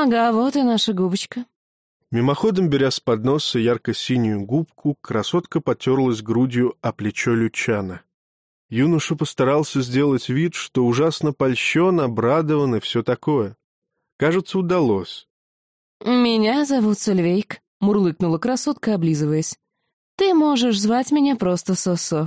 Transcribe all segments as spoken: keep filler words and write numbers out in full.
Ага, вот и наша губочка. Мимоходом беря с подноса ярко-синюю губку, красотка потерлась грудью о плечо Лючана. Юноша постарался сделать вид, что ужасно польщен, обрадован и все такое. Кажется, удалось. «Меня зовут Сольвейк», — мурлыкнула красотка, облизываясь. «Ты можешь звать меня просто Сосо».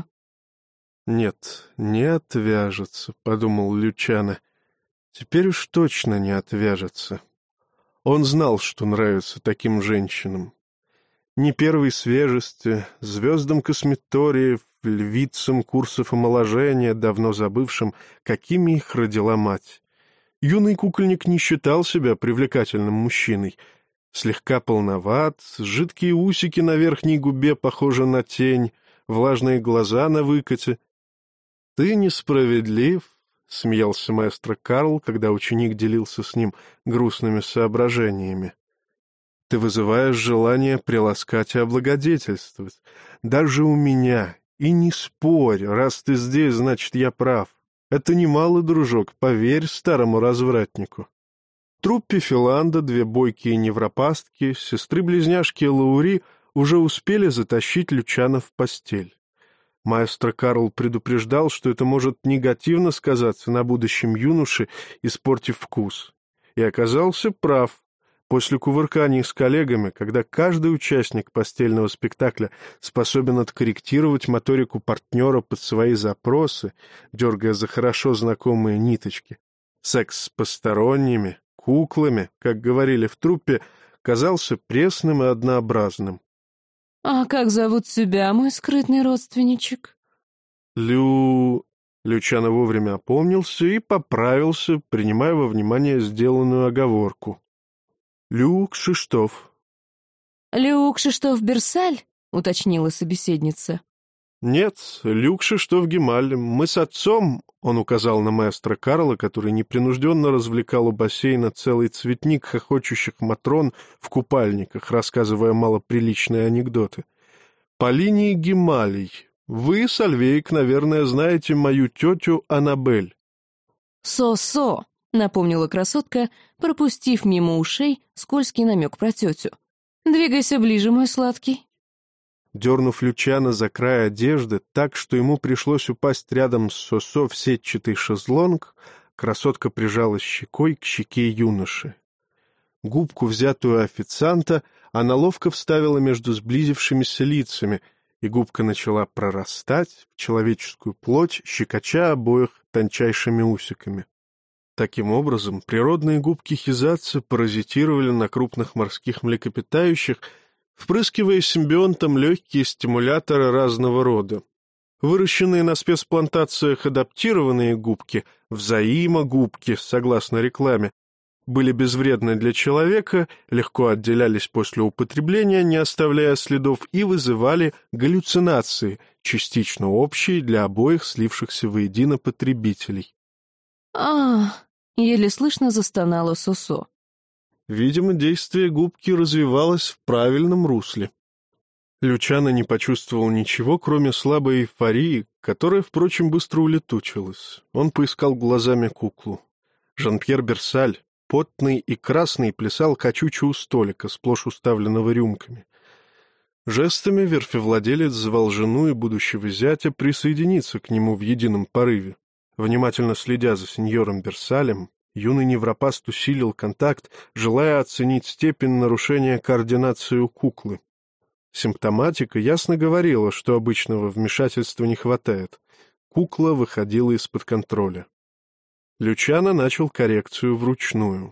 «Нет, не отвяжется», — подумал Лючано. «Теперь уж точно не отвяжется». Он знал, что нравится таким женщинам. Не первой свежести, звездам косметориев, львицам курсов омоложения, давно забывшим, какими их родила мать. Юный кукольник не считал себя привлекательным мужчиной. Слегка полноват, жидкие усики на верхней губе похожи на тень, влажные глаза на выкате. «Ты несправедлив», — смеялся маэстро Карл, когда ученик делился с ним грустными соображениями. «Ты вызываешь желание приласкать и облагодетельствовать. Даже у меня. И не спорь, раз ты здесь, значит, я прав. Это немало, дружок, поверь старому развратнику». В труппе Филанда две бойкие невропастки, сестры-близняшки Лаури, уже успели затащить Лючана в постель. Маэстро Карл предупреждал, что это может негативно сказаться на будущем юноше, испортив вкус. И оказался прав. После кувырканий с коллегами, когда каждый участник постельного спектакля способен откорректировать моторику партнера под свои запросы, дергая за хорошо знакомые ниточки, секс с посторонними, куклами, как говорили в труппе, казался пресным и однообразным. «А как зовут тебя, мой скрытный родственничек?» Лю... Лючано вовремя опомнился и поправился, принимая во внимание сделанную оговорку. Люк Шиштов. «Люк Шиштов Берсаль?» — уточнила собеседница. «Нет, Люк Шиштов Гемаль. Мы с отцом...» — он указал на маэстро Карла, который непринужденно развлекал у бассейна целый цветник хохочущих матрон в купальниках, рассказывая малоприличные анекдоты. «По линии Гемалий. Вы, Сольвейк, наверное, знаете мою тетю Аннабель». «Со-со», — напомнила красотка, пропустив мимо ушей скользкий намек про тетю. «Двигайся ближе, мой сладкий». Дернув Лючана за край одежды так, что ему пришлось упасть рядом с Сосо в сетчатый шезлонг, красотка прижалась щекой к щеке юноши. Губку, взятую у официанта, она ловко вставила между сблизившимися лицами, и губка начала прорастать в человеческую плоть, щекоча обоих тончайшими усиками. Таким образом, природные губки хизатцы паразитировали на крупных морских млекопитающих, впрыскивая симбионтам легкие стимуляторы разного рода. Выращенные на спецплантациях адаптированные губки, взаимогубки, согласно рекламе, были безвредны для человека, легко отделялись после употребления, не оставляя следов, и вызывали галлюцинации, частично общие для обоих слившихся воедино потребителей. «Ах!» — еле слышно застонала Сосо. Видимо, действие губки развивалось в правильном русле. Лючано не почувствовал ничего, кроме слабой эйфории, которая, впрочем, быстро улетучилась. Он поискал глазами куклу. Жан-Пьер Берсаль, потный и красный, плясал качучу у столика, сплошь уставленного рюмками. Жестами верфевладелец звал жену и будущего зятя присоединиться к нему в едином порыве. Внимательно следя за сеньором Берсалем, юный невропаст усилил контакт, желая оценить степень нарушения координации у куклы. Симптоматика ясно говорила, что обычного вмешательства не хватает. Кукла выходила из-под контроля. Лючано начал коррекцию вручную.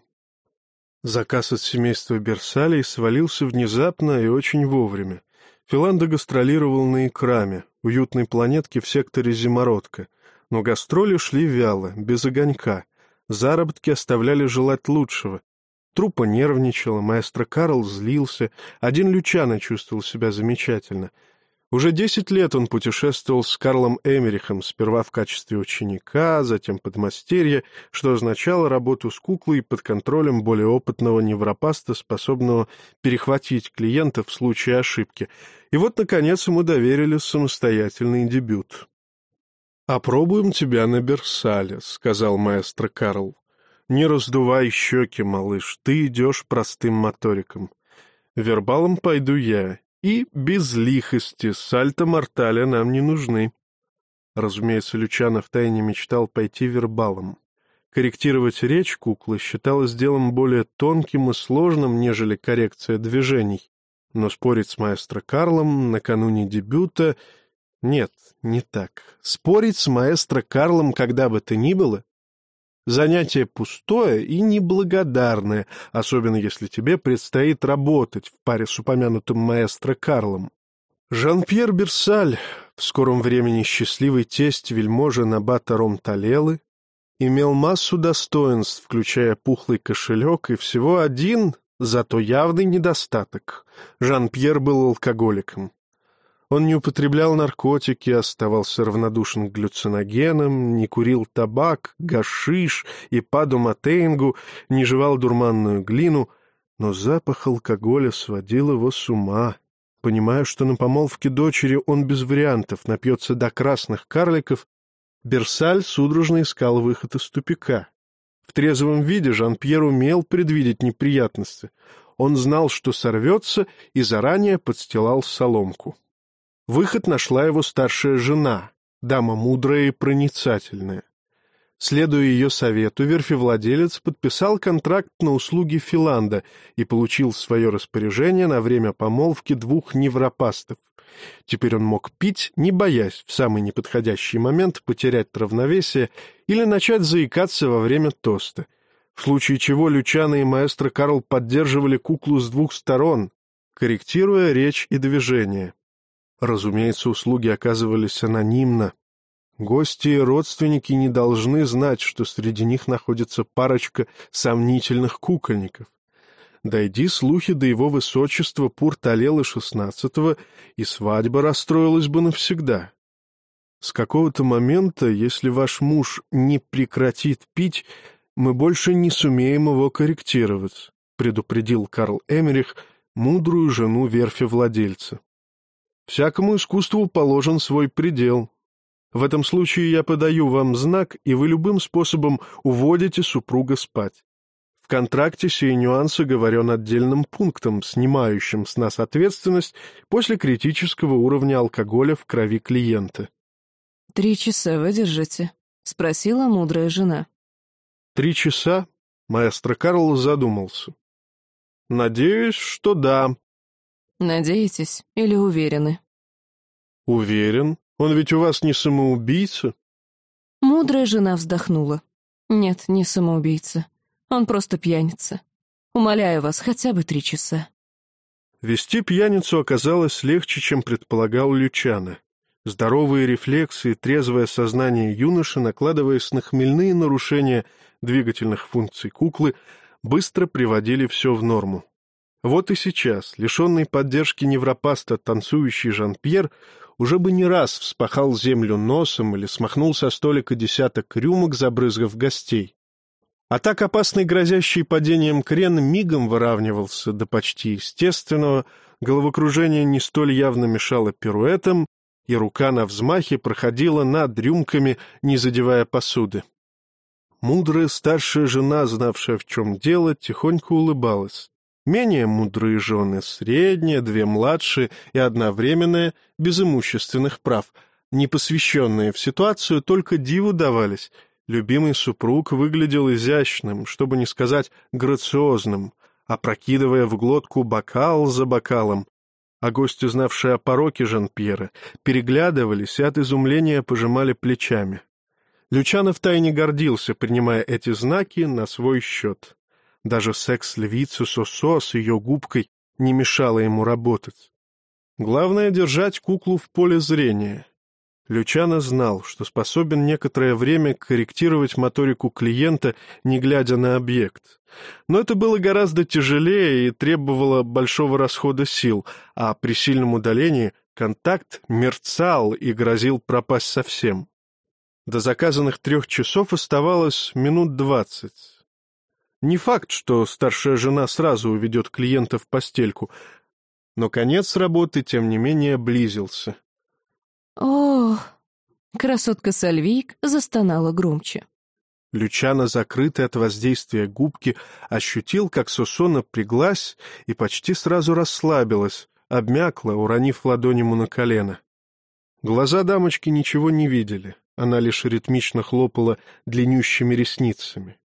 Заказ от семейства Берсалей свалился внезапно и очень вовремя. Филандо гастролировал на Икраме, уютной планетке в секторе Зимородка, но гастроли шли вяло, без огонька. Заработки оставляли желать лучшего. Труппа нервничала, маэстро Карл злился, один Лючано чувствовал себя замечательно. Уже десять лет он путешествовал с Карлом Эмерихом, сперва в качестве ученика, затем подмастерья, что означало работу с куклой под контролем более опытного невропаста, способного перехватить клиента в случае ошибки. И вот, наконец, ему доверили самостоятельный дебют. «Опробуем тебя на Берсале», — сказал маэстро Карл. Не раздувай щеки, малыш, ты идешь простым моториком. Вербалом пойду я, и без лихости, сальто-морталя нам не нужны. Разумеется, Лючано втайне мечтал пойти вербалом. Корректировать речь куклы считалось делом более тонким и сложным, нежели коррекция движений. Но спорить с маэстро Карлом накануне дебюта... Нет, не так. Спорить с маэстро Карлом когда бы то ни было — занятие пустое и неблагодарное, особенно если тебе предстоит работать в паре с упомянутым маэстро Карлом. Жан-Пьер Берсаль, в скором времени счастливый тесть вельможи Набата Ром-Талелы, имел массу достоинств, включая пухлый кошелек, и всего один, зато явный недостаток. Жан-Пьер был алкоголиком. Он не употреблял наркотики, оставался равнодушен к галлюциногенам, не курил табак, гашиш и паду матеингу, не жевал дурманную глину, но запах алкоголя сводил его с ума. Понимая, что на помолвке дочери он без вариантов напьется до красных карликов, Берсаль судорожно искал выход из тупика. В трезвом виде Жан-Пьер умел предвидеть неприятности. Он знал, что сорвется, и заранее подстилал соломку. Выход нашла его старшая жена, дама мудрая и проницательная. Следуя ее совету, верфевладелец подписал контракт на услуги Филанда и получил в свое распоряжение на время помолвки двух невропастов. Теперь он мог пить, не боясь в самый неподходящий момент потерять равновесие или начать заикаться во время тоста, в случае чего Лючано и маэстро Карл поддерживали куклу с двух сторон, корректируя речь и движения. Разумеется, услуги оказывались анонимно. Гости и родственники не должны знать, что среди них находится парочка сомнительных кукольников. Дойди слухи до его высочества Пур-Талелы шестнадцатого, и свадьба расстроилась бы навсегда. С какого-то момента, если ваш муж не прекратит пить, мы больше не сумеем его корректировать, предупредил Карл Эмерих мудрую жену верфевладельца. Всякому искусству положен свой предел. В этом случае я подаю вам знак, и вы любым способом уводите супруга спать. В контракте сей нюанс оговорен отдельным пунктом, снимающим с нас ответственность после критического уровня алкоголя в крови клиента. «Три часа выдержите?» — спросила мудрая жена. «Три часа?» — маэстро Карл задумался. «Надеюсь, что да». «Надеетесь или уверены?» «Уверен. Он ведь у вас не самоубийца?» Мудрая жена вздохнула. «Нет, не самоубийца. Он просто пьяница. Умоляю вас, хотя бы три часа». Вести пьяницу оказалось легче, чем предполагал Лючано. Здоровые рефлексы и трезвое сознание юноши, накладываясь на хмельные нарушения двигательных функций куклы, быстро приводили все в норму. Вот и сейчас, лишенный поддержки невропаста танцующий Жан-Пьер, уже бы не раз вспахал землю носом или смахнул со столика десяток рюмок, забрызгав гостей. А так опасный, грозящий падением крен мигом выравнивался до почти естественного, головокружение не столь явно мешало пируэтам, и рука на взмахе проходила над рюмками, не задевая посуды. Мудрая старшая жена, знавшая, в чем дело, тихонько улыбалась. Менее мудрые жены, средние, две младшие и одна временная, без имущественных прав, не посвященные в ситуацию, только диву давались. Любимый супруг выглядел изящным, чтобы не сказать грациозным, опрокидывая в глотку бокал за бокалом, а гости, знавшие о пороке Жан-Пьера, переглядывались и от изумления пожимали плечами. Лючано втайне гордился, принимая эти знаки на свой счет. Даже секс-львица Сосо с ее губкой не мешала ему работать. Главное — держать куклу в поле зрения. Лючано знал, что способен некоторое время корректировать моторику клиента, не глядя на объект. Но это было гораздо тяжелее и требовало большого расхода сил, а при сильном удалении контакт мерцал и грозил пропасть совсем. До заказанных трех часов оставалось минут двадцать. Не факт, что старшая жена сразу уведет клиента в постельку, но конец работы, тем не менее, близился. «Ох!» — красотка Сальвик застонала громче. Лючано, закрытый от воздействия губки, ощутил, как Сосо напряглась и почти сразу расслабилась, обмякла, уронив ладонь ему на колено. Глаза дамочки ничего не видели, она лишь ритмично хлопала длиннющими ресницами.